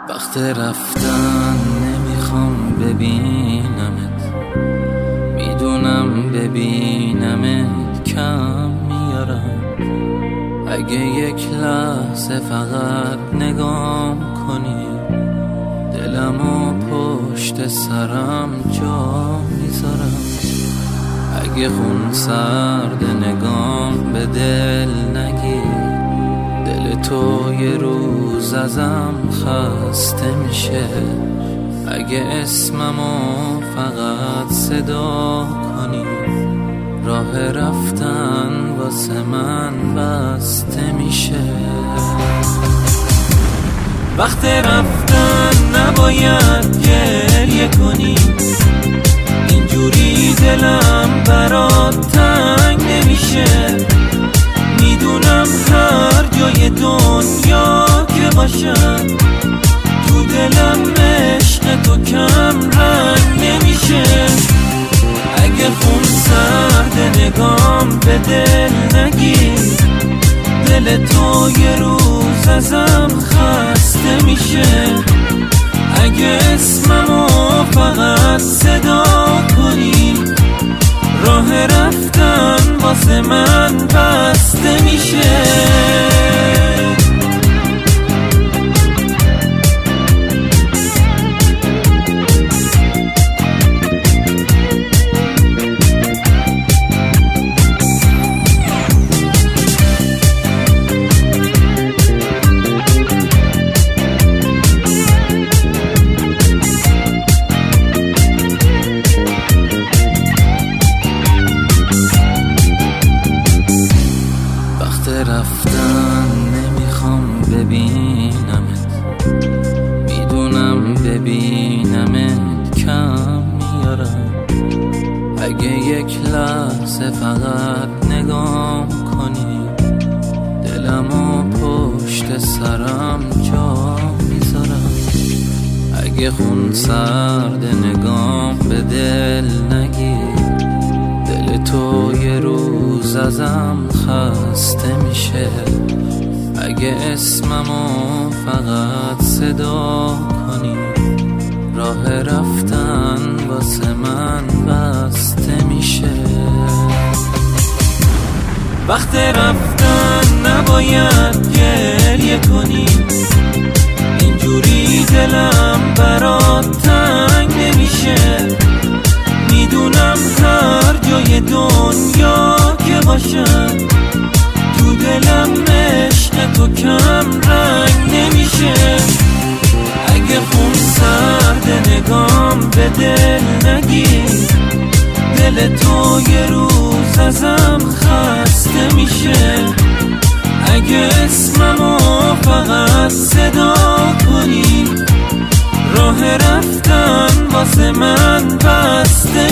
وقت رفتن نمیخوام ببینمت، میدونم ببینمت کم میارم. اگه یک لحظه فقط نگام کنی، دلمو پشت سرم جا میذارم. اگه خون سرد نگام به دل نگیر، دل تو یه روز ازم خسته میشه. اگه اسممو فقط صدا کنی، راه رفتن واسه من بسته میشه. وقت رفتن نباید گریه کنی، اینجوری دلم برات تنگ نمیشه. میدونم هر جای دنیا که باشم، تو دلم عشق تو کم رنگ نمیشه. اگه خون سرد نگام به دل نگیر، دل تو یه روز ازم خسته میشه. اگه اسممو فقط صدا کنی، راه رفتن واسه من بسته میشه. رفتن نمیخوام ببینمت، میدونم ببینمت کم میارم. اگه یک لحظه فقط نگام کنی، دلمو پشت سرم جا میذارم. اگه خون سرد نگام به دل نگیر، دل تو یه روز ازم خسته میشه. اگه اسممو فقط صدا کنی، راه رفتن واسه من بسته میشه. وقت رفتن نباید گریه کنی، اینجوری دلم برات تنگ نمیشه. میدونم هر جای دنیا که باشم، تو دلم عشق تو کم رنگ نمیشه. اگه خون سرد نگام به دل نگیر، دل تو یه روز ازم خسته میشه. اگه اسممو فقط صدا کنی، راه رفتن واسه من بسته